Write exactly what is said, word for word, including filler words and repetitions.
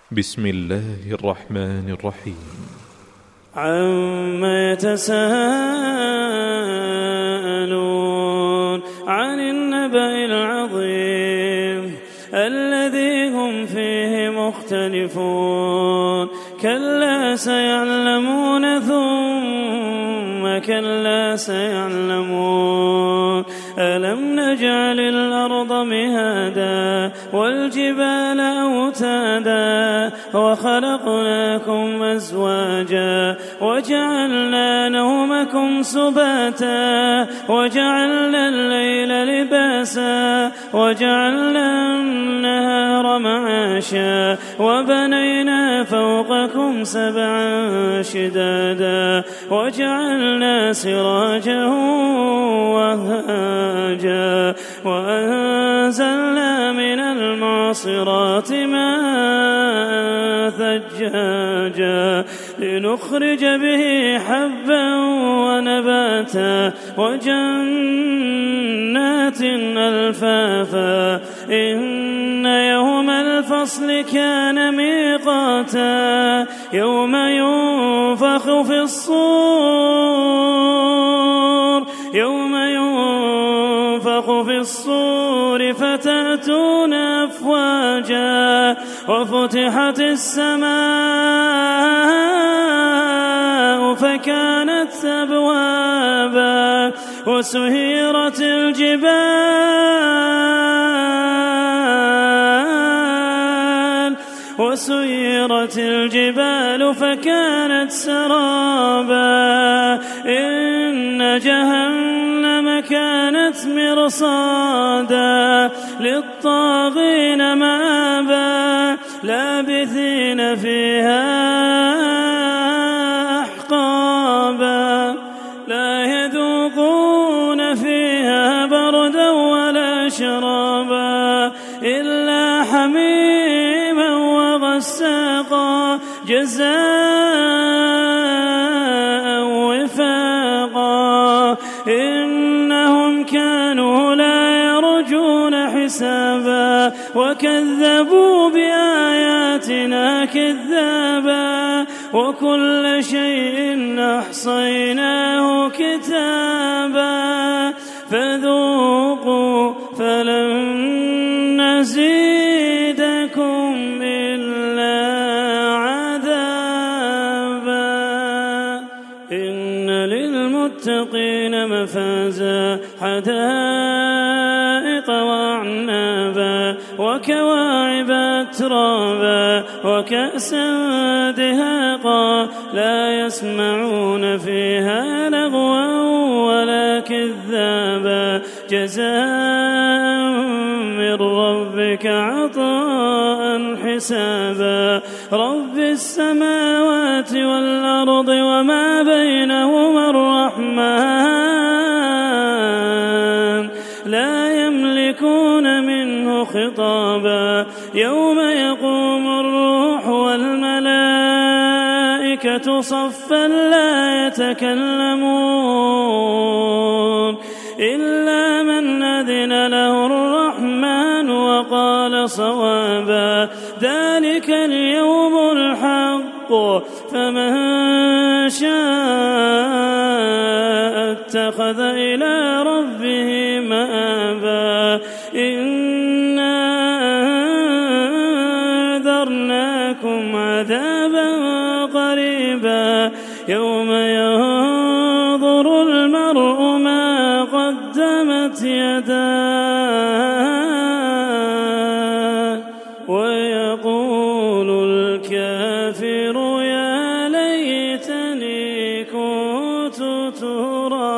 بسم الله الرحمن الرحيم. عما يتساءلون عن النبأ العظيم الذي هم فيه مختلفون كلا سيعلمون ثم كلا سيعلمون ألم نجعل الأرض مهادا والجبال أوتادا وخلقناكم أزواجا وجعلنا نومكم سباتا وجعلنا الليل لباسا وجعلنا النهار معاشا وبنينا فوقكم سبعا شدادا وجعلنا سراجا وهاجا وأنزلنا من المعصرات ماء ثجاجا لنخرج به حبا ونباتا وجنات ألفافا إن يوم الفصل كان ميقاتا يوم ينفخ في الصور يوم ينفخ في الصور فتأتون أفواجا وفتحت السماء فكانت أبوابا وسيرت الجبال وسيرت الجبال فكانت سرابا إن جهنم كانت مرصادا للطاغين مآبا لابثين فيها أحقابا لا يذوقون فيها بردا ولا شرابا إلا حميما وغساقا جزاء وفاقا إنهم كانوا لا يرجون حسابا وكذبوا بآياتنا كذابا وكل شيء أحصيناه كتابا فذوقوا فلن نزيدكم إلا عذابا إن للمتقين مفازا حدائق وأعنابا وكواعب أترابا وكأسا دهاقا لا يسمعون فيها لغوا ولا كذابا جزاء من ربك عطاء حسابا رب السماوات والأرض وما بينهما الرحمن لا يملكون منه خطابا يوم يقوم الروح والملائكة صفا لا يتكلمون إلا من أذن له الرحمن وقال صوابا ذلك اليوم الحق فمن شاء اتخذ إلى ربه مآبا إنا أنذرناكم عذابا قريبا يوم ينظر المرء ما قدمت يداه ويقول الكافر يا ليتني كنت ترابا.